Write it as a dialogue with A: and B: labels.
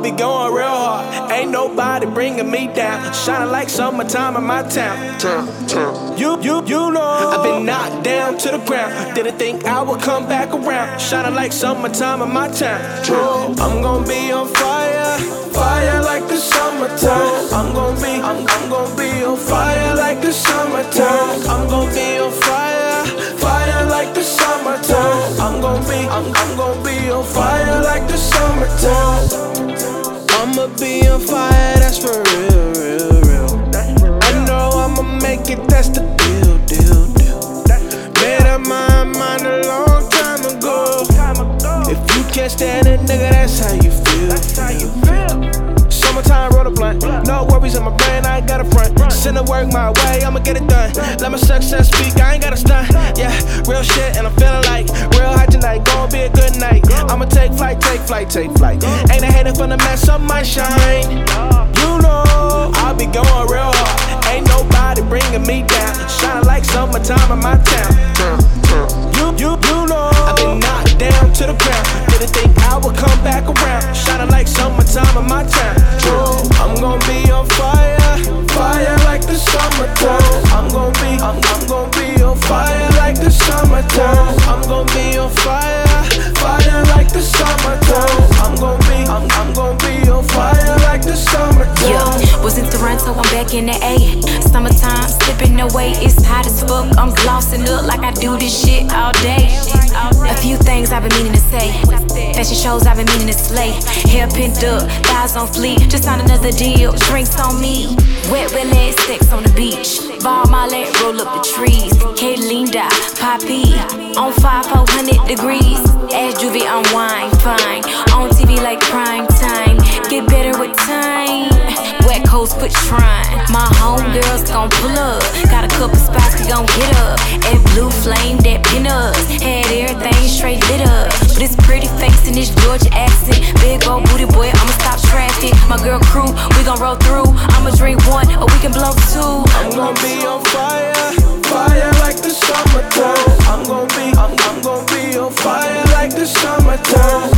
A: be going real hard. Ain't nobody bringing me down. Shining like summertime in my town. You know I've been knocked down to the ground. Didn't think I would come back around. Shining like summertime in my town. I'm gonna be on fire, fire like the summertime. I'm gonna be on fire like the summertime. I'm gonna be on fire, fire like the summertime. I'm gonna be on fire like the summertime. I'ma be on fire, that's for real, real, real. I know I'ma make it, that's the deal. Made up my mind a long time ago. If you can't stand it, nigga, that's how you feel. Summertime, roll a blunt. No worries in my brain, I ain't got a front. Send the work my way, I'ma get it done. Let my success speak, I ain't got a stunt. Yeah, real shit, and I'm feeling like real hot tonight. Gonna be a good night. I'ma take flight. Ain't a hater from the mess up my shine. You know I'll be going real hard. Ain't nobody bringing me down. Shining like summertime in my town. You know I've been knocked down to the ground. Didn't think I would come back around. Shining like summertime in my town. I'm gonna be on fire, fire like the summertime. I'm gonna be on fire like the summertime. I'm gonna be on fire, fire like the summertime. I'm gonna be on fire like the summertime.
B: Yeah, was in Toronto, I'm back in the A. Summertime, slipping away, it's hot as fuck. I'm glossing up like I do this shit all day. A few things I've been meaning to say. Fashion shows I've been meaning to slay. Hair pinned up, thighs on fleek. Just signed another deal, drinks on me. Wet leg, sex on the beach. Ball my leg, roll up the trees. Kaylinda, Poppy, on 400 degrees. Ash juvie, I'm wine fine. On TV like prime time. Get better with time. Wet coast, put shrine. My homegirls gon' pull up. Got a couple spots, we gon' get up. And blue flame, that pin us. Had everything straight lit up. But it's pretty face in this Georgia accent. Big old booty boy, I'ma stop traffic. My girl crew, we gon' roll through. I'ma drink one, or we can blow two.
A: I'm gonna be on fire, fire like the summertime. I'm gonna be on fire like the summertime.